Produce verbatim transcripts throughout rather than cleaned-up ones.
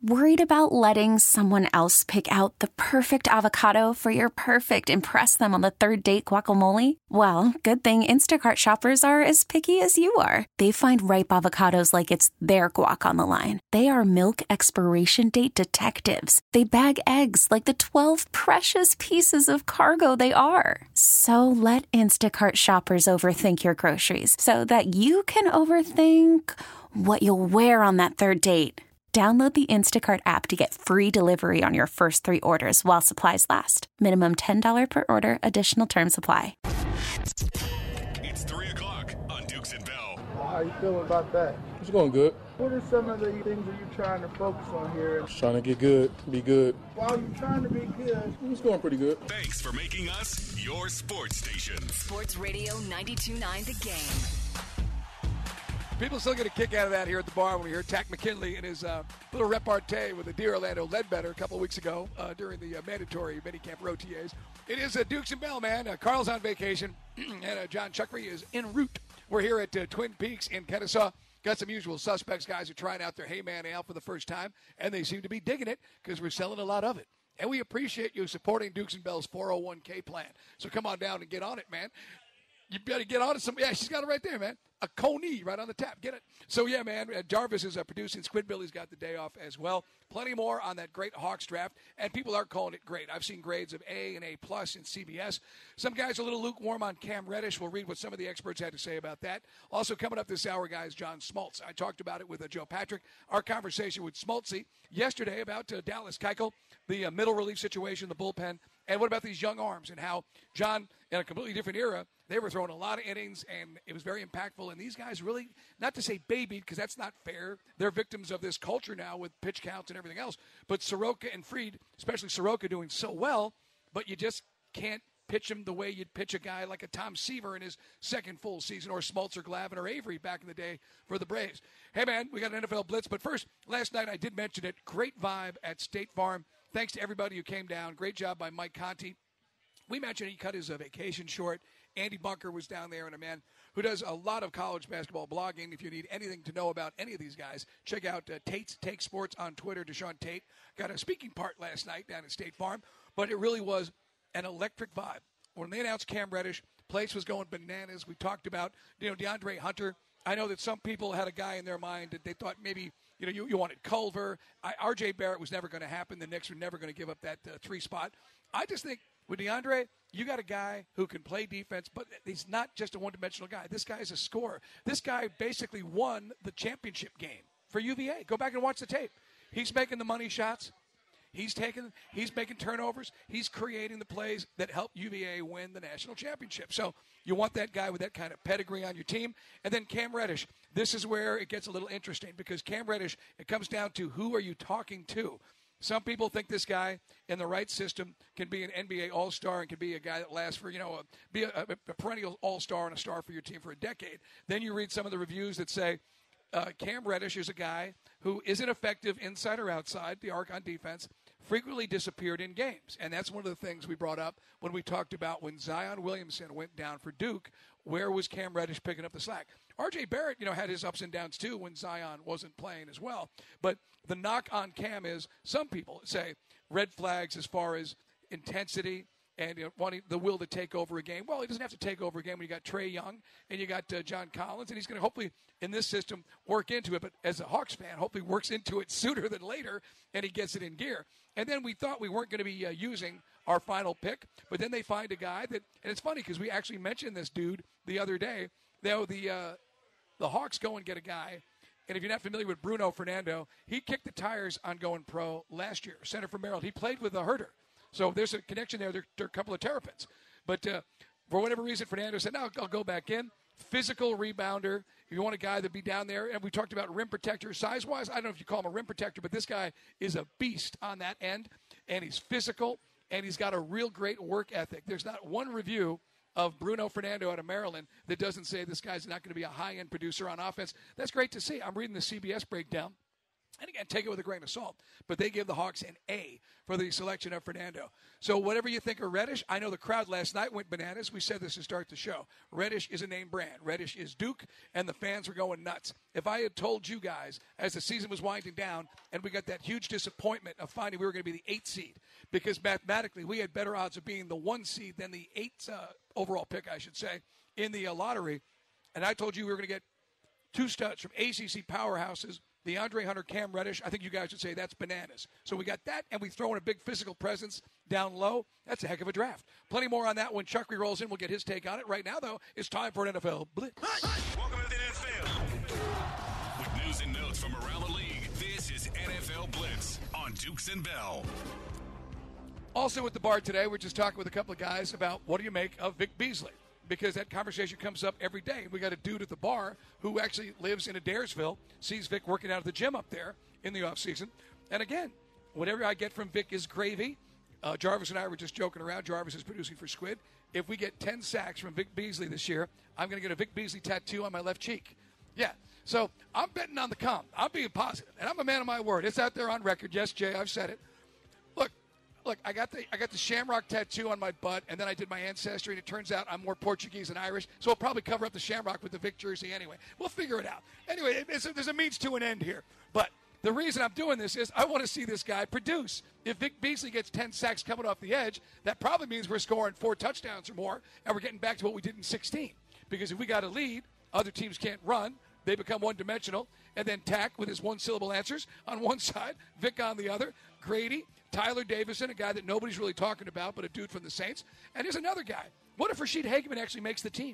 Worried about letting someone else pick out the perfect avocado for your perfect impress them on the third date guacamole? Well, good thing Instacart shoppers are as picky as you are. They find ripe avocados like it's their guac on the line. They are milk expiration date detectives. They bag eggs like the twelve precious pieces of cargo they are. So let Instacart shoppers overthink your groceries so that you can overthink what you'll wear on that third date. Download the Instacart app to get free delivery on your first three orders while supplies last. Minimum ten dollars per order. Additional terms apply. It's three o'clock on Dukes and Bell. How you feeling about that? It's going good. What are some of the things that you're trying to focus on here? Just trying to get good, be good. While you're trying to be good, it's going pretty good. Thanks for making us your sports station. Sports Radio ninety-two point nine The Game. People still get a kick out of that here at the bar when we hear Tack McKinley and his uh, little repartee with the Dear Orlando Ledbetter a couple of weeks ago uh, during the uh, mandatory minicamp or O T As. It is uh, Dukes and Bell, man. Uh, Carl's on vacation, and uh, John Chuckery is en route. We're here at uh, Twin Peaks in Kennesaw. Got some usual suspects. Guys are trying out their Heyman Ale for the first time, and they seem to be digging it because we're selling a lot of it. And we appreciate you supporting Dukes and Bell's four oh one k plan. So come on down and get on it, man. You better get on it. Some, yeah, she's got it right there, man. A Coney right on the tap. Get it. So, yeah, man, uh, Jarvis is uh, producing. Squidbilly's got the day off as well. Plenty more on that great Hawks draft, and people are calling it great. I've seen grades of A and A plus in C B S. Some guys are a little lukewarm on Cam Reddish. We'll read what some of the experts had to say about that. Also coming up this hour, guys, John Smoltz. I talked about it with uh, Joe Patrick. Our conversation with Smoltzy yesterday about uh, Dallas Keuchel, the uh, middle relief situation, the bullpen, and what about these young arms and how John, in a completely different era, they were throwing a lot of innings, and it was very impactful. And these guys really, not to say babied, because that's not fair. They're victims of this culture now with pitch counts and everything else. But Soroka and Fried, especially Soroka, doing so well, but you just can't pitch him the way you'd pitch a guy like a Tom Seaver in his second full season, or Smoltz or Glavine or Avery back in the day for the Braves. Hey, man, we got an N F L Blitz. But first, last night I did mention it. Great vibe at State Farm. Thanks to everybody who came down. Great job by Mike Conti. We mentioned he cut his uh, vacation short. Andy Bunker was down there, and a man who does a lot of college basketball blogging. If you need anything to know about any of these guys, check out uh, Tate's Take Sports on Twitter. Deshaun Tate got a speaking part last night down at State Farm, but it really was an electric vibe. When they announced Cam Reddish, place was going bananas. We talked about, you know, DeAndre Hunter. I know that some people had a guy in their mind that they thought maybe, you know, you, you wanted Culver. I, R J Barrett was never going to happen. The Knicks were never going to give up that uh, three spot. I just think with DeAndre, you got a guy who can play defense, but he's not just a one-dimensional guy. This guy is a scorer. This guy basically won the championship game for U V A. Go back and watch the tape. He's making the money shots. He's taking, he's making turnovers. He's creating the plays that help U V A win the national championship. So you want that guy with that kind of pedigree on your team. And then Cam Reddish. This is where it gets a little interesting because Cam Reddish, it comes down to who are you talking to. Some people think this guy in the right system can be an N B A All-Star and can be a guy that lasts for, you know, a, be a, a perennial All-Star and a star for your team for a decade. Then you read some of the reviews that say uh, Cam Reddish is a guy who isn't effective inside or outside the arc on defense, frequently disappeared in games. And that's one of the things we brought up when we talked about when Zion Williamson went down for Duke, where was Cam Reddish picking up the slack? R J Barrett, you know, had his ups and downs too when Zion wasn't playing as well. But the knock on Cam is some people say red flags as far as intensity and, you know, wanting the will to take over a game. Well, he doesn't have to take over a game when you got Trae Young and you got uh, John Collins, and he's going to hopefully in this system work into it. But as a Hawks fan, hopefully works into it sooner than later and he gets it in gear. And then we thought we weren't going to be uh, using our final pick, but then they find a guy that, and it's funny because we actually mentioned this dude the other day. Though the uh, the Hawks go and get a guy, and if you're not familiar with Bruno Fernando, he kicked the tires on going pro last year. Center for Maryland, he played with a Herder, so there's a connection there. There, there are a couple of Terrapins, but uh, for whatever reason, Fernando said, "No, I'll go back in." Physical rebounder. If you want a guy that be down there, and we talked about rim protector size-wise. I don't know if you call him a rim protector, but this guy is a beast on that end, and he's physical, and he's got a real great work ethic. There's not one review of Bruno Fernando out of Maryland that doesn't say this guy's not going to be a high-end producer on offense. That's great to see. I'm reading the C B S breakdown. And again, take it with a grain of salt. But they give the Hawks an A for the selection of Fernando. So whatever you think of Reddish, I know the crowd last night went bananas. We said this to start the show. Reddish is a name brand. Reddish is Duke, and the fans were going nuts. If I had told you guys as the season was winding down and we got that huge disappointment of finding we were going to be the eighth seed, because mathematically we had better odds of being the one seed than the eighth uh, overall pick, I should say, in the uh, lottery, and I told you we were going to get two studs from A C C powerhouses, the DeAndre Hunter, Cam Reddish, I think you guys would say that's bananas. So we got that, and we throw in a big physical presence down low. That's a heck of a draft. Plenty more on that when Chuck rolls in. We'll get his take on it. Right now, though, it's time for an N F L Blitz. Welcome to the N F L. With news and notes from around the league, this is N F L Blitz on Dukes and Bell. Also at the bar today, we're just talking with a couple of guys about what do you make of Vic Beasley, because that conversation comes up every day. We got a dude at the bar who actually lives in Adairsville, sees Vic working out at the gym up there in the offseason. And again, whatever I get from Vic is gravy. Uh, Jarvis and I were just joking around. Jarvis is producing for Squid. If we get ten sacks from Vic Beasley this year, I'm going to get a Vic Beasley tattoo on my left cheek. Yeah. So I'm betting on the come. I'm being positive, and I'm a man of my word. It's out there on record. Yes, Jay, I've said it. Look, Look, I got the I got the shamrock tattoo on my butt, and then I did my ancestry, and it turns out I'm more Portuguese than Irish, so I'll probably cover up the shamrock with the Vic jersey anyway. We'll figure it out. Anyway, it, it's a, there's a means to an end here. But the reason I'm doing this is I want to see this guy produce. If Vic Beasley gets ten sacks coming off the edge, that probably means we're scoring four touchdowns or more, and we're getting back to what we did in sixteen. Because if we got a lead, other teams can't run. They become one-dimensional, and then Tack with his one-syllable answers on one side, Vic on the other, Grady, Tyler Davison, a guy that nobody's really talking about, but a dude from the Saints. And here's another guy. What if Rashid Hageman actually makes the team?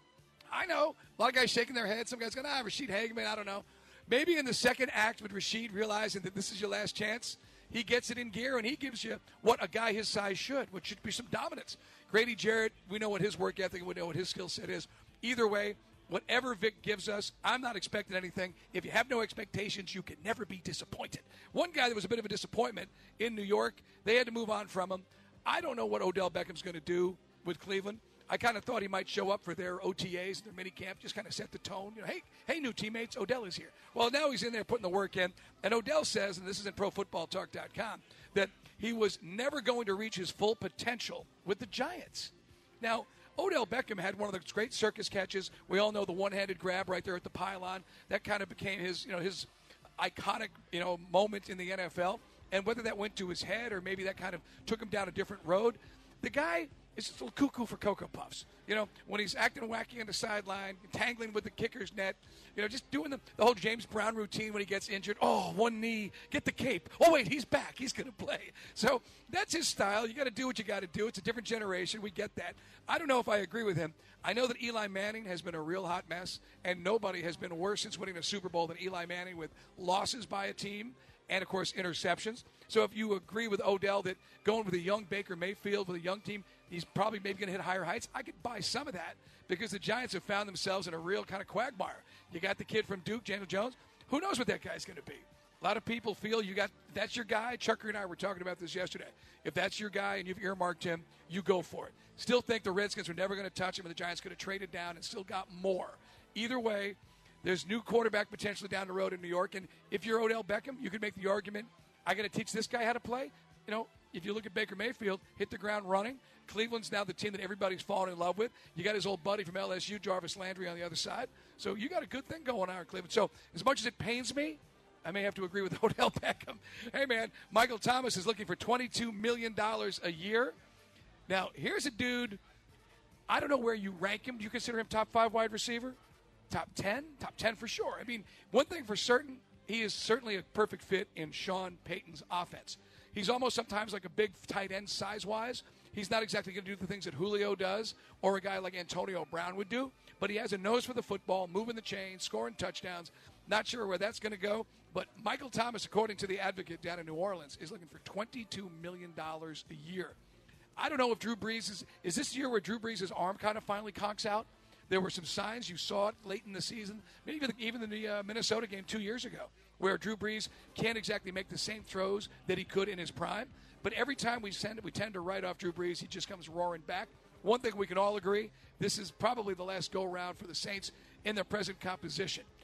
I know. A lot of guys shaking their heads. Some guys going, ah, Rashid Hageman, I don't know. Maybe in the second act with Rashid realizing that this is your last chance, he gets it in gear and he gives you what a guy his size should, which should be some dominance. Grady Jarrett, we know what his work ethic, we know what his skill set is. Either way, whatever Vic gives us, I'm not expecting anything. If you have no expectations, you can never be disappointed. One guy that was a bit of a disappointment in New York, they had to move on from him. I don't know what Odell Beckham's going to do with Cleveland. I kind of thought he might show up for their O T As, their mini camp, just kind of set the tone. You know, hey, hey, new teammates, Odell is here. Well, now he's in there putting the work in. And Odell says, and this is in pro football talk dot com, that he was never going to reach his full potential with the Giants. Now, Odell Beckham had one of those great circus catches. We all know the one-handed grab right there at the pylon. That kind of became his, you know, his iconic, you know, moment in the N F L. And whether that went to his head or maybe that kind of took him down a different road, the guy is just a little cuckoo for Cocoa Puffs. You know, when he's acting wacky on the sideline, tangling with the kicker's net, you know, just doing the, the whole James Brown routine when he gets injured. Oh, one knee, get the cape. Oh, wait, he's back. He's going to play. So that's his style. You got to do what you got to do. It's a different generation. We get that. I don't know if I agree with him. I know that Eli Manning has been a real hot mess, and nobody has been worse since winning a Super Bowl than Eli Manning with losses by a team and, of course, interceptions. So if you agree with Odell that going with a young Baker Mayfield with a young team, he's probably maybe going to hit higher heights, I could buy some of that because the Giants have found themselves in a real kind of quagmire. You got the kid from Duke, Daniel Jones. Who knows what that guy's going to be? A lot of people feel you got that's your guy. Chucker and I were talking about this yesterday. If that's your guy and you've earmarked him, you go for it. Still think the Redskins are never going to touch him and the Giants could have traded down and still got more. Either way, there's new quarterback potentially down the road in New York. And if you're Odell Beckham, you could make the argument, I got to teach this guy how to play. You know, if you look at Baker Mayfield, hit the ground running. Cleveland's now the team that everybody's fallen in love with. You got his old buddy from L S U, Jarvis Landry, on the other side. So you got a good thing going on in Cleveland. So as much as it pains me, I may have to agree with Odell Beckham. Hey, man, Michael Thomas is looking for twenty-two million dollars a year. Now, here's a dude, I don't know where you rank him. Do you consider him top five wide receiver? Top ten? Top ten for sure. I mean, one thing for certain, he is certainly a perfect fit in Sean Payton's offense. He's almost sometimes like a big tight end size-wise. He's not exactly going to do the things that Julio does or a guy like Antonio Brown would do, but he has a nose for the football, moving the chain, scoring touchdowns. Not sure where that's going to go, but Michael Thomas, according to the Advocate down in New Orleans, is looking for twenty-two million dollars a year. I don't know if Drew Brees is – is this the year where Drew Brees' arm kind of finally conks out? There were some signs. You saw it late in the season, maybe even, even in the uh, Minnesota game two years ago, where Drew Brees can't exactly make the same throws that he could in his prime. But every time we send it, we tend to write off Drew Brees. He just comes roaring back. One thing we can all agree, this is probably the last go-round for the Saints in their present composition.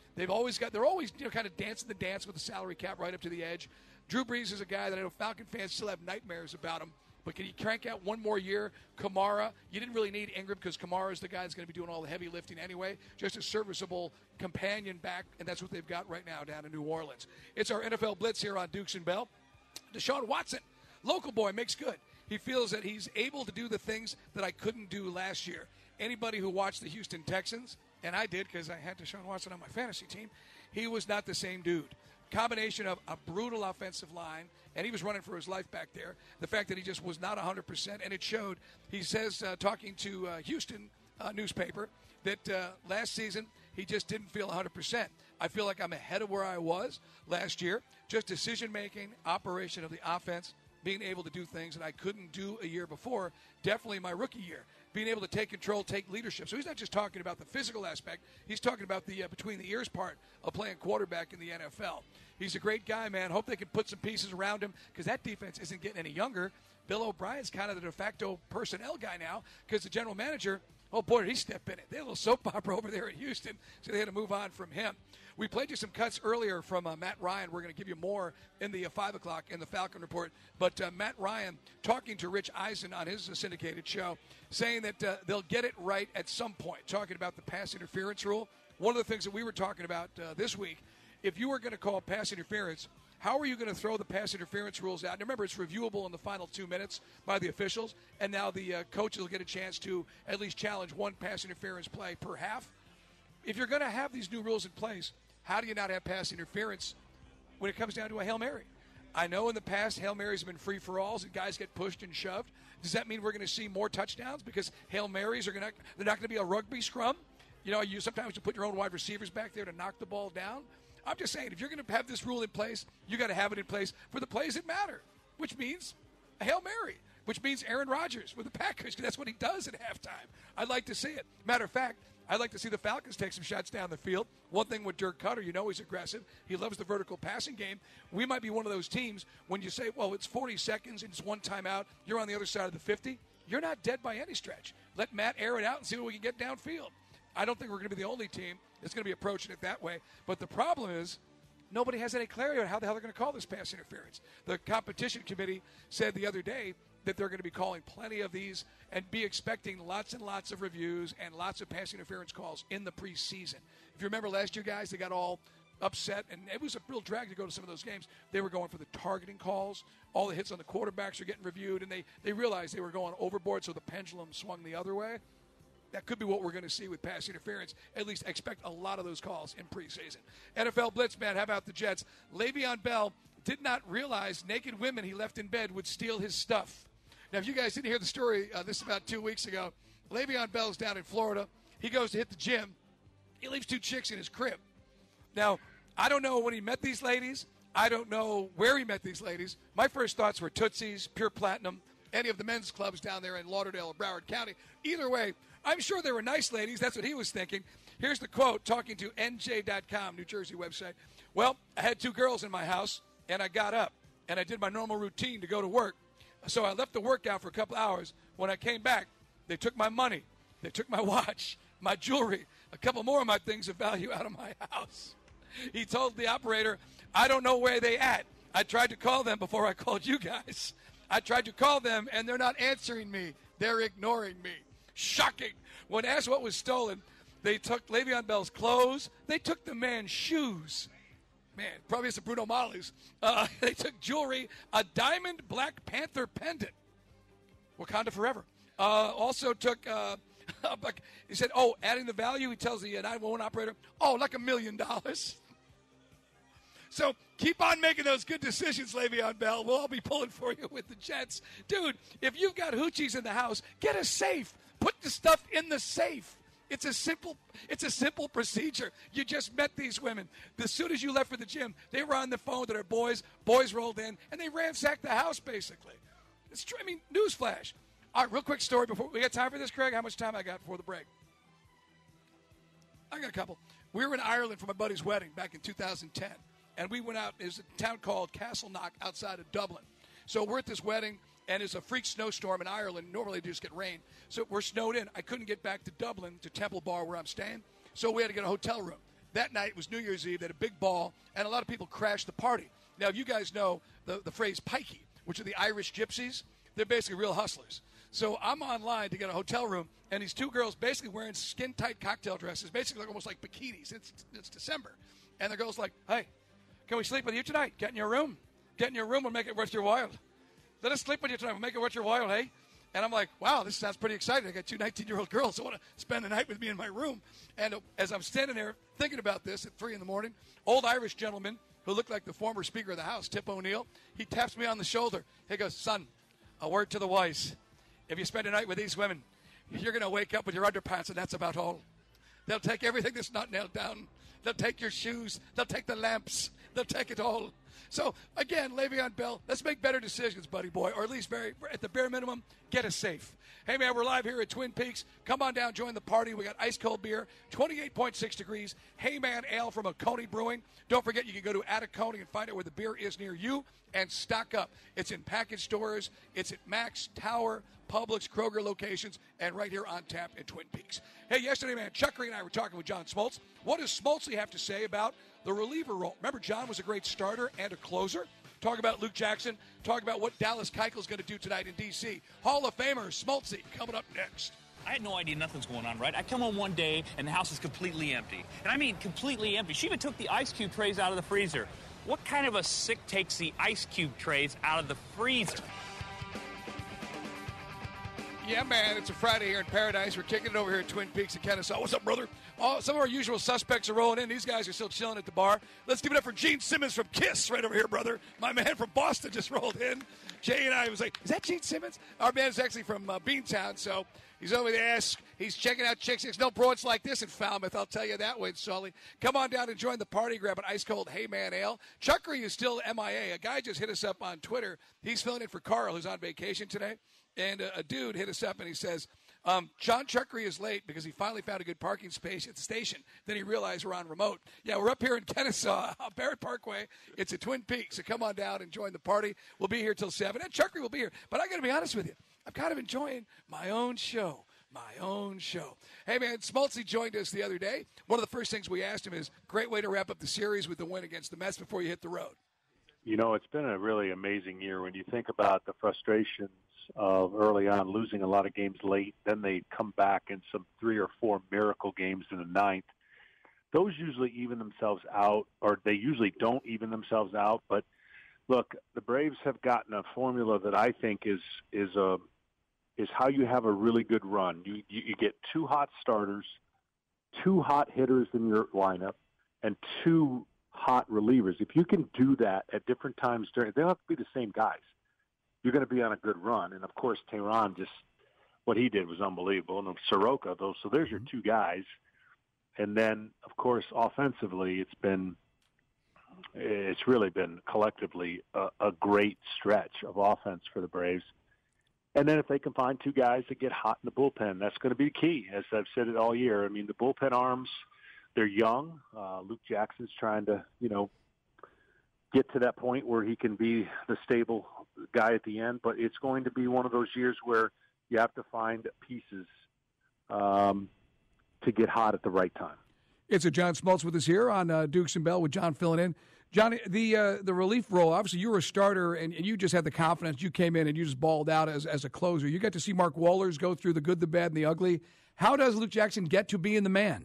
They've always got, they're always, you know, kind of dancing the dance with the salary cap right up to the edge. Drew Brees is a guy that I know Falcon fans still have nightmares about him. But can he crank out one more year? Kamara, you didn't really need Ingram because Kamara is the guy that's going to be doing all the heavy lifting anyway. Just a serviceable companion back, and that's what they've got right now down in New Orleans. It's our N F L Blitz here on Dukes and Bell. Deshaun Watson, local boy, makes good. He feels that he's able to do the things that I couldn't do last year. Anybody who watched the Houston Texans, and I did because I had Deshaun Watson on my fantasy team, he was not the same dude. Combination of a brutal offensive line, and he was running for his life back there. The fact that he just was not one hundred percent, and it showed. He says, uh, talking to uh, Houston uh, newspaper, that uh, last season he just didn't feel one hundred percent. I feel like I'm ahead of where I was last year. Just decision-making, operation of the offense, being able to do things that I couldn't do a year before, definitely my rookie year. Being able to take control, take leadership. So he's not just talking about the physical aspect. He's talking about the uh, between the ears part of playing quarterback in the N F L. He's a great guy, man. Hope they can put some pieces around him because that defense isn't getting any younger. Bill O'Brien's kind of the de facto personnel guy now because the general manager, oh, boy, did he step in it. They had a little soap opera over there in Houston, so they had to move on from him. We played you some cuts earlier from uh, Matt Ryan. We're going to give you more in the uh, five o'clock in the Falcon Report. But uh, Matt Ryan talking to Rich Eisen on his uh, syndicated show, saying that uh, they'll get it right at some point, talking about the pass interference rule. One of the things that we were talking about uh, this week, if you were going to call pass interference, how are you going to throw the pass interference rules out? And remember, it's reviewable in the final two minutes by the officials, and now the uh, coaches will get a chance to at least challenge one pass interference play per half. If you're going to have these new rules in place, how do you not have pass interference when it comes down to a Hail Mary? I know in the past Hail Marys have been free-for-alls and guys get pushed and shoved. Does that mean we're going to see more touchdowns because Hail Marys are going to they're not going to be a rugby scrum? You know, you sometimes you put your own wide receivers back there to knock the ball down. I'm just saying, if you're going to have this rule in place, you got to have it in place for the plays that matter, which means a Hail Mary, which means Aaron Rodgers with the Packers, because that's what he does at halftime. I'd like to see it. Matter of fact, I'd like to see the Falcons take some shots down the field. One thing with Dirk Cutter, you know he's aggressive. He loves the vertical passing game. We might be one of those teams when you say, well, it's forty seconds, it's one timeout, you're on the other side of the fifty. You're not dead by any stretch. Let Matt air it out and see what we can get downfield. I don't think we're going to be the only team that's going to be approaching it that way. But the problem is nobody has any clarity on how the hell they're going to call this pass interference. The competition committee said the other day that they're going to be calling plenty of these and be expecting lots and lots of reviews and lots of pass interference calls in the preseason. If you remember last year, guys, they got all upset, and it was a real drag to go to some of those games. They were going for the targeting calls. All the hits on the quarterbacks are getting reviewed, and they, they realized they were going overboard, so the pendulum swung the other way. That could be what we're going to see with pass interference. At least expect a lot of those calls in preseason. N F L Blitz, man, how about the Jets? Le'Veon Bell did not realize naked women he left in bed would steal his stuff. Now, if you guys didn't hear the story, uh, this is about two weeks ago. Le'Veon Bell's down in Florida. He goes to hit the gym. He leaves two chicks in his crib. Now, I don't know when he met these ladies. I don't know where he met these ladies. My first thoughts were Tootsie's, Pure Platinum, any of the men's clubs down there in Lauderdale or Broward County. Either way, I'm sure they were nice ladies. That's what he was thinking. Here's the quote, talking to N J dot com, New Jersey website. Well, I had two girls in my house, and I got up, and I did my normal routine to go to work. So I left the workout for a couple hours. When I came back, they took my money. They took my watch, my jewelry, a couple more of my things of value out of my house. He told the operator, I don't know where they at. I tried to call them before I called you guys. I tried to call them, and they're not answering me. They're ignoring me. Shocking. When asked what was stolen, they took Le'Veon Bell's clothes. They took the man's shoes. Man, probably some Bruno Malis. Uh, they took jewelry, a diamond Black Panther pendant. Wakanda forever. Uh, also took, uh, he said, oh, adding the value, he tells the nine one one operator, oh, like a million dollars. So keep on making those good decisions, Le'Veon Bell. We'll all be pulling for you with the Jets. Dude, if you've got hoochies in the house, get a safe. Put the stuff in the safe. It's a simple it's a simple procedure. You just met these women. As soon as you left for the gym, they were on the phone to their boys. Boys rolled in, and they ransacked the house, basically. It's true. I mean, newsflash. All right, real quick story before we got time for this, Craig. How much time I got before the break? I got a couple. We were in Ireland for my buddy's wedding back in two thousand ten, and we went out. There's a town called Castleknock outside of Dublin. So we're at this wedding, and it's a freak snowstorm in Ireland. Normally, you just get rain. So we're snowed in. I couldn't get back to Dublin, to Temple Bar where I'm staying, so we had to get a hotel room. that night was New Year's Eve. They had a big ball, and a lot of people crashed the party. Now, you guys know the, the phrase pikey, which are the Irish gypsies. They're basically real hustlers. So I'm online to get a hotel room, and these two girls basically wearing skin-tight cocktail dresses, basically almost like bikinis. It's, it's December. And the girl's like, hey, can we sleep with you tonight? Get in your room. Get in your room. We'll make it worth your while. Let us sleep with you tonight. We'll make it worth your while, hey? And I'm like, wow, this sounds pretty exciting. I got two nineteen-year-old girls who want to spend the night with me in my room. And as I'm standing there thinking about this at three in the morning, old Irish gentleman who looked like the former Speaker of the House, Tip O'Neill, he taps me on the shoulder. He goes, son, a word to the wise. If you spend a night with these women, you're going to wake up with your underpants, and that's about all. They'll take everything that's not nailed down. They'll take your shoes. They'll take the lamps. They'll take it all. So, again, Le'Veon Bell, let's make better decisions, buddy boy, or at least very, at the bare minimum, get us safe. Hey, man, we're live here at Twin Peaks. Come on down, join the party. We got ice-cold beer, twenty-eight point six degrees. Hey, man, ale from Oconee Brewing. Don't forget, you can go to Atacone and find out where the beer is near you and stock up. It's in package stores. It's at Max, Tower, Publix, Kroger locations, and right here on tap in Twin Peaks. Hey, yesterday, man, Chuck Green and I were talking with John Smoltz. What does Smoltzy have to say about the reliever role? Remember, John was a great starter and a closer. Talk about Luke Jackson. Talk about what Dallas Keuchel's going to do tonight in D C Hall of Famer Smoltzy coming up next. I had no idea nothing's going on, right? I come home one day, and the house is completely empty. And I mean completely empty. She even took the ice cube trays out of the freezer. What kind of a sick takes the ice cube trays out of the freezer? Yeah, man, it's a Friday here in Paradise. We're kicking it over here at Twin Peaks in Kennesaw. What's up, brother? Oh, some of our usual suspects are rolling in. These guys are still chilling at the bar. Let's give it up for Gene Simmons from KISS right over here, brother. My man from Boston just rolled in. Jay and I was like, is that Gene Simmons? Our man's actually from uh, Beantown, so he's over there. He's checking out chicks. There's no broads like this in Falmouth, I'll tell you that way, Sully. Come on down and join the party. Grab an ice-cold Hey Man Ale. Chuckery is still M I A. A guy just hit us up on Twitter. He's filling in for Carl, who's on vacation today. And a, a dude hit us up, and he says, um, John Chuckery is late because he finally found a good parking space at the station. Then he realized we're on remote. Yeah, we're up here in Kennesaw, Barrett Parkway. It's at Twin Peaks, so come on down and join the party. We'll be here till seven, and Chuckery will be here. But I got to be honest with you. I'm kind of enjoying my own show. My own show. Hey, man, Smoltzy joined us the other day. One of the first things we asked him is, great way to wrap up the series with the win against the Mets before you hit the road. You know, it's been a really amazing year when you think about the frustrations of early on losing a lot of games late. Then they come back in some three or four miracle games in the ninth. Those usually even themselves out, or they usually don't even themselves out. But, look, the Braves have gotten a formula that I think is is a is how you have a really good run. You, you you get two hot starters, two hot hitters in your lineup, and two hot relievers. If you can do that at different times during, they don't have to be the same guys. You're going to be on a good run. And, of course, Tehran just, what he did was unbelievable. And Soroka, though, so there's your two guys. And then, of course, offensively, it's been, it's really been collectively a, a great stretch of offense for the Braves. And then if they can find two guys that get hot in the bullpen, that's going to be key, as I've said it all year. I mean, the bullpen arms, they're young. Uh, Luke Jackson's trying to, you know, get to that point where he can be the stable guy at the end. But it's going to be one of those years where you have to find pieces um, to get hot at the right time. It's a John Smoltz with us here on uh, Dukes and Bell with John filling in. Johnny, the uh, the relief role, obviously you were a starter and, and you just had the confidence. You came in and you just balled out as, as a closer. You got to see Mark Wohlers go through the good, the bad, and the ugly. How does Luke Jackson get to being the man?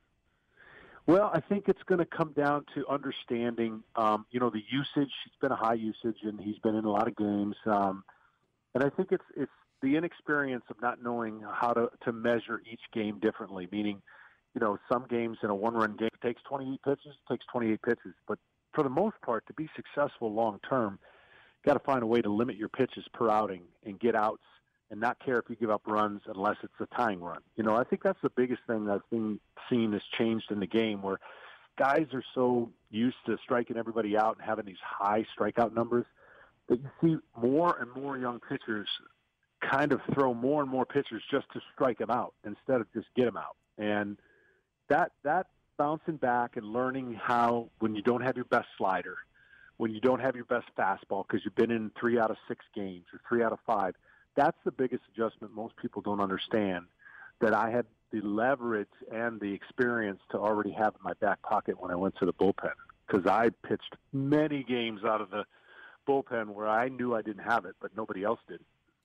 Well, I think it's going to come down to understanding, um, you know, the usage. He's been a high usage, and he's been in a lot of games. Um, and I think it's it's the inexperience of not knowing how to, to measure each game differently, meaning, you know, some games in a one-run game it takes twenty-eight pitches, it takes twenty-eight pitches. But for the most part, to be successful long-term, you got to find a way to limit your pitches per outing and get outs and not care if you give up runs unless it's a tying run. You know, I think that's the biggest thing I've been seen has changed in the game, where guys are so used to striking everybody out and having these high strikeout numbers that you see more and more young pitchers kind of throw more and more pitchers just to strike them out instead of just get them out. And that that bouncing back and learning how, when you don't have your best slider, when you don't have your best fastball because you've been in three out of six games or three out of five, that's the biggest adjustment most people don't understand that I had the leverage and the experience to already have in my back pocket when I went to the bullpen, because I pitched many games out of the bullpen where I knew I didn't have it, but nobody else did.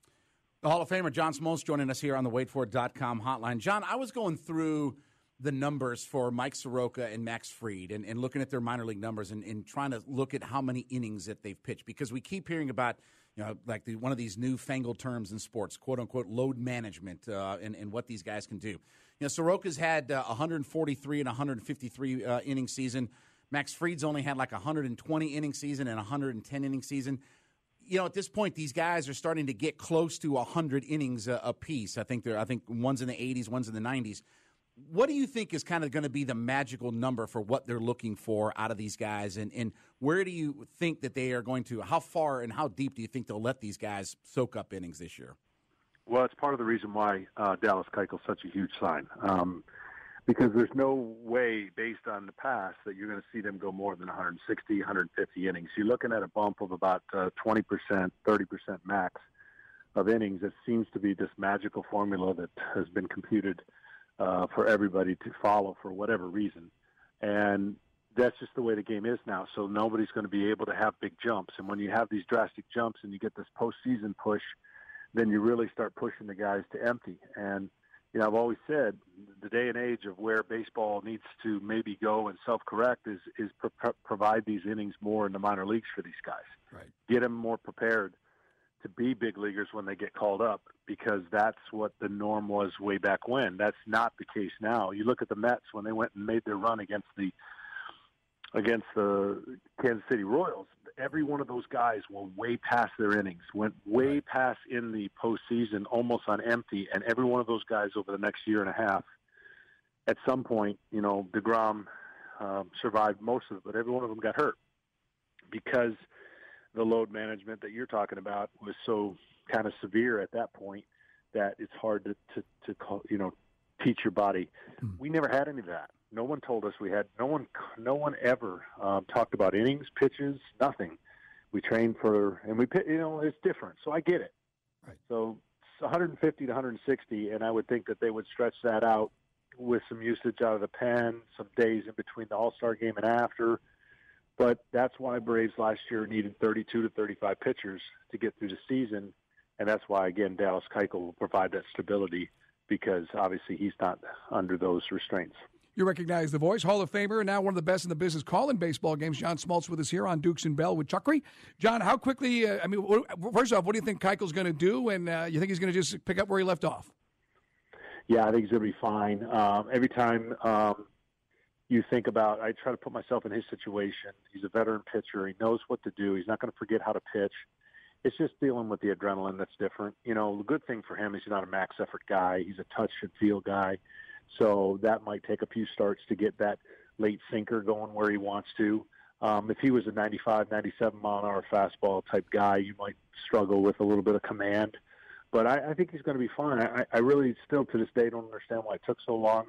The Hall of Famer John Smoltz joining us here on the wait for it dot com hotline. John, I was going through the numbers for Mike Soroka and Max Fried and, and looking at their minor league numbers and, and trying to look at how many innings that they've pitched, because we keep hearing about, you know, like the, one of these newfangled terms in sports, quote-unquote, load management uh, and, and what these guys can do. You know, Soroka's had uh, one forty-three and one fifty-three uh, inning season. Max Fried's only had like a one twenty inning season and a one ten inning season. You know, at this point, these guys are starting to get close to one hundred innings a, a piece. I think they're. I think one's in the eighties, one's in the nineties. What do you think is kind of going to be the magical number for what they're looking for out of these guys, and, and where do you think that they are going to? How far and how deep do you think they'll let these guys soak up innings this year? Well, it's part of the reason why uh, Dallas Keuchel's such a huge sign. Um, Because there's no way, based on the past, that you're going to see them go more than one sixty, one fifty innings. You're looking at a bump of about uh, twenty percent, thirty percent max of innings. It seems to be this magical formula that has been computed uh, for everybody to follow for whatever reason. And that's just the way the game is now. So nobody's going to be able to have big jumps. And when you have these drastic jumps and you get this postseason push, then you really start pushing the guys to empty. And you know, I've always said the day and age of where baseball needs to maybe go and self-correct is is pro- provide these innings more in the minor leagues for these guys. Right. Get them more prepared to be big leaguers when they get called up, because that's what the norm was way back when. That's not the case now. You look at the Mets when they went and made their run against the against the Kansas City Royals. Every one of those guys went way past their innings, went way right. past in the postseason, almost on empty. And every one of those guys over the next year and a half, at some point, you know, DeGrom um, survived most of it, but every one of them got hurt because the load management that you're talking about was so kind of severe at that point that it's hard to, to, to call, you know, teach your body. Mm. We never had any of that. No one told us we had. No one, no one ever um, talked about innings, pitches, nothing. We trained for, and we, you know, it's different. So I get it. Right. So it's one fifty to one sixty, and I would think that they would stretch that out with some usage out of the pen, some days in between the All-Star game and after. But that's why Braves last year needed thirty-two to thirty-five pitchers to get through the season, and that's why again Dallas Keuchel will provide that stability, because obviously he's not under those restraints. You recognize the voice, Hall of Famer, and now one of the best in the business calling baseball games. John Smoltz with us here on Dukes and Bell with Chuckery. John, how quickly, uh, I mean, what, first off, what do you think Keuchel's going to do, and uh, you think he's going to just pick up where he left off? Yeah, I think he's going to be fine. Um, every time um, you think about, I try to put myself in his situation. He's a veteran pitcher. He knows what to do. He's not going to forget how to pitch. It's just dealing with the adrenaline that's different. You know, the good thing for him is he's not a max effort guy. He's a touch and feel guy. So that might take a few starts to get that late sinker going where he wants to. Um, if he was a ninety-five, ninety-seven mile an hour fastball type guy, you might struggle with a little bit of command. But I, I think he's going to be fine. I, I really still to this day don't understand why it took so long.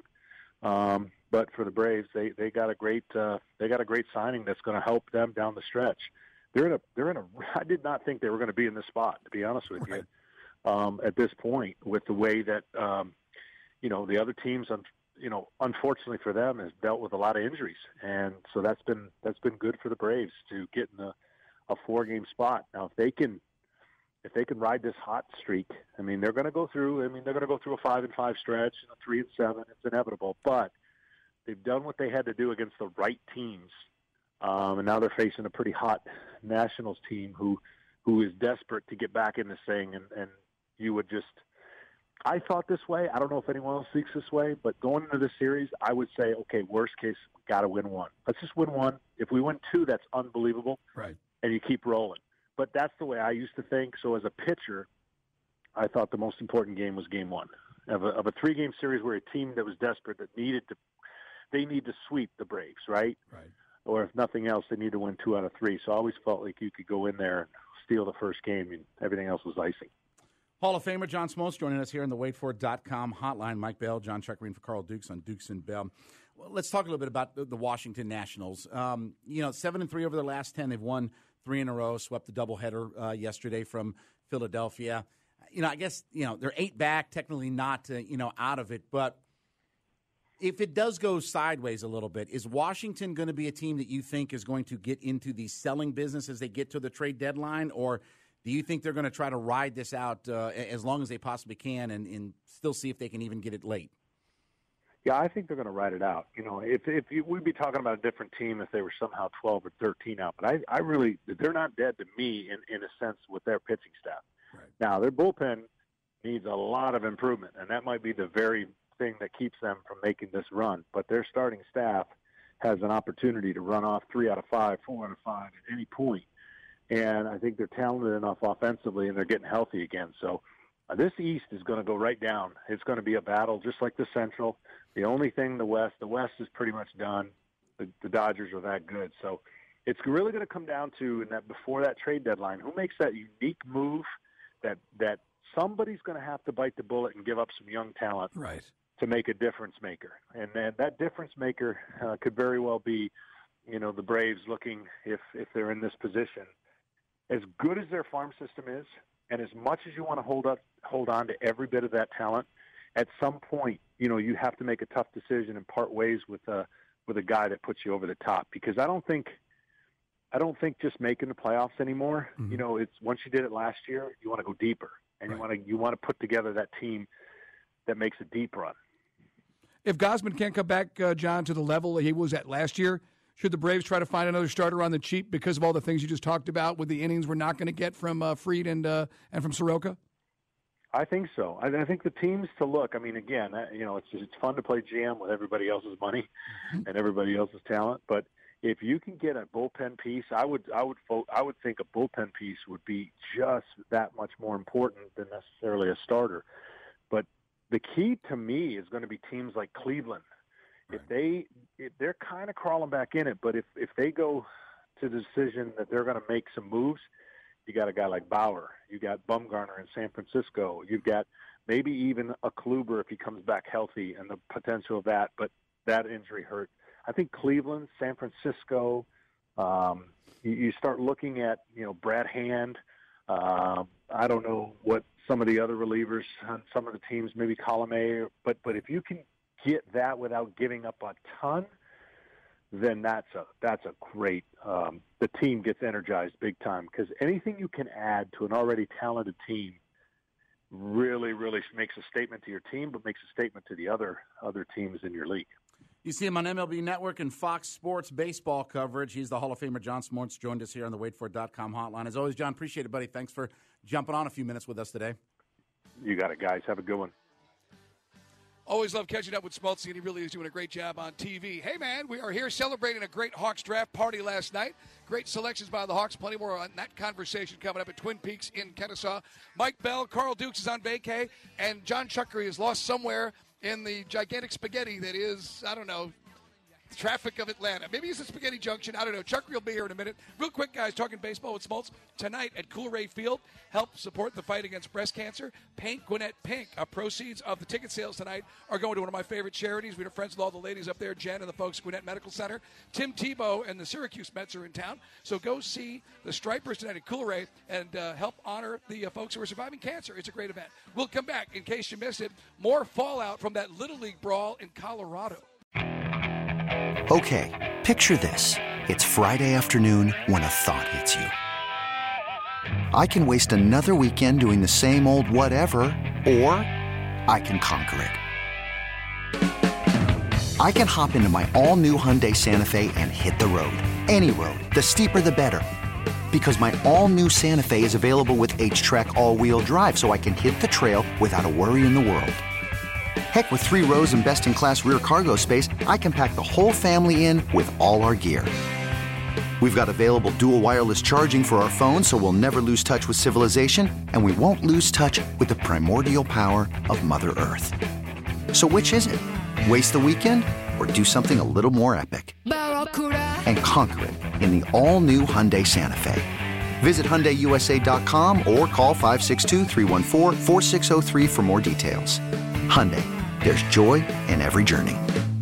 Um, but for the Braves, they, they got a great uh, they got a great signing that's going to help them down the stretch. They're in a they're in a. I did not think they were going to be in this spot, to be honest with right. you. Um, at this point, with the way that. Um, You know, the other teams, you know, unfortunately for them, has dealt with a lot of injuries, and so that's been that's been good for the Braves to get in a, a four-game spot. Now, if they can, if they can ride this hot streak, I mean, they're going to go through. I mean, they're going to go through a five and five stretch, and a three and seven. It's inevitable, but they've done what they had to do against the right teams, um, and now they're facing a pretty hot Nationals team who who is desperate to get back in this thing, and, and you would just. I thought this way. I don't know if anyone else thinks this way, but going into this series, I would say, okay, worst case, we got to win one. Let's just win one. If we win two, that's unbelievable. Right. And you keep rolling. But that's the way I used to think. So as a pitcher, I thought the most important game was game one of a, of a three-game series where a team that was desperate, that needed to, they need to sweep the Braves, right? Right. Or if nothing else, they need to win two out of three. So I always felt like you could go in there and steal the first game, and everything else was icing. Hall of Famer John Smoltz joining us here on the wait for it dot com hotline. Mike Bell, John Chuckery for Carl Dukes on Dukes and Bell. Well, let's talk a little bit about the, the Washington Nationals. Um, you know, seven and three over their last ten. They've won three in a row. Swept the doubleheader uh, yesterday from Philadelphia. You know, I guess you know they're eight back, technically not uh, you know out of it, but if it does go sideways a little bit, is Washington going to be a team that you think is going to get into the selling business as they get to the trade deadline, or do you think they're going to try to ride this out uh, as long as they possibly can and, and still see if they can even get it late? Yeah, I think they're going to ride it out. You know, if if you, we'd be talking about a different team if they were somehow twelve or thirteen out, but I, I really they're not dead to me in, in a sense with their pitching staff. Right. Now their bullpen needs a lot of improvement, and that might be the very thing that keeps them from making this run. But their starting staff has an opportunity to run off three out of five, four out of five at any point. And I think they're talented enough offensively, and they're getting healthy again. So uh, this East is going to go right down. It's going to be a battle just like the Central. The only thing the West, the West is pretty much done. The, the Dodgers are that good. So it's really going to come down to, in that before that trade deadline, who makes that unique move that that somebody's going to have to bite the bullet and give up some young talent Right. to make a difference maker. And then that difference maker uh, could very well be, you know, the Braves looking, if if they're in this position, as good as their farm system is, and as much as you want to hold up, hold on to every bit of that talent, at some point, you know, you have to make a tough decision and part ways with a with a guy that puts you over the top. Because I don't think, I don't think just making the playoffs anymore. Mm-hmm. You know, it's once you did it last year, you want to go deeper, and right. you want to you want to put together that team that makes a deep run. If Gausman can't come back, uh, John, to the level he was at last year, should the Braves try to find another starter on the cheap because of all the things you just talked about with the innings we're not going to get from uh, Fried and uh, and from Soroka? I think so. I, I think the teams to look. I mean, again, you know, it's it's fun to play G M with everybody else's money and everybody else's talent. But if you can get a bullpen piece, I would I would I would think a bullpen piece would be just that much more important than necessarily a starter. But the key to me is going to be teams like Cleveland. If they if they're kind of crawling back in it, but if if they go to the decision that they're going to make some moves, you got a guy like Bauer, you got Bumgarner in San Francisco, you've got maybe even a Kluber if he comes back healthy, and the potential of that. But that injury hurt. I think Cleveland, San Francisco. Um, you, you start looking at you know Brad Hand. Uh, I don't know what some of the other relievers on some of the teams, maybe Colomé, but but if you can get that without giving up a ton, then that's a that's a great. Um, the team gets energized big time, because anything you can add to an already talented team really, really makes a statement to your team, but makes a statement to the other other teams in your league. You see him on M L B Network and Fox Sports baseball coverage. He's the Hall of Famer John Smoltz, joined us here on the wait for it dot com hotline. As always, John, appreciate it, buddy. Thanks for jumping on a few minutes with us today. You got it, guys. Have a good one. Always love catching up with Smoltz, and he really is doing a great job on T V. Hey, man, we are here celebrating a great Hawks draft party last night. Great selections by the Hawks. Plenty more on that conversation coming up at Twin Peaks in Kennesaw. Mike Bell, Carl Dukes is on vacay, and John Chuckery is lost somewhere in the gigantic spaghetti that is, I don't know, traffic of Atlanta. Maybe it's a spaghetti junction. I don't know. Chuckery will be here in a minute. Real quick, guys, talking baseball with Smoltz. Tonight at Coolray Field, help support the fight against breast cancer. Paint Gwinnett Pink. Our proceeds of the ticket sales tonight are going to one of my favorite charities. We're friends with all the ladies up there, Jen and the folks at Gwinnett Medical Center. Tim Tebow and the Syracuse Mets are in town. So go see the Stripers tonight at Coolray and uh, help honor the uh, folks who are surviving cancer. It's a great event. We'll come back, in case you missed it, more fallout from that Little League brawl in Colorado. Okay, picture this. It's Friday afternoon when a thought hits you. I can waste another weekend doing the same old whatever, or I can conquer it. I can hop into my all-new Hyundai Santa Fe and hit the road. Any road. The steeper, the better. Because my all-new Santa Fe is available with H-Track all-wheel drive, so I can hit the trail without a worry in the world. Heck, with three rows and best-in-class rear cargo space, I can pack the whole family in with all our gear. We've got available dual wireless charging for our phones, so we'll never lose touch with civilization, and we won't lose touch with the primordial power of Mother Earth. So which is it? Waste the weekend or do something a little more epic? And conquer it in the all-new Hyundai Santa Fe. Visit Hyundai U S A dot com or call five six two, three one four, four six zero three for more details. Hyundai, there's joy in every journey.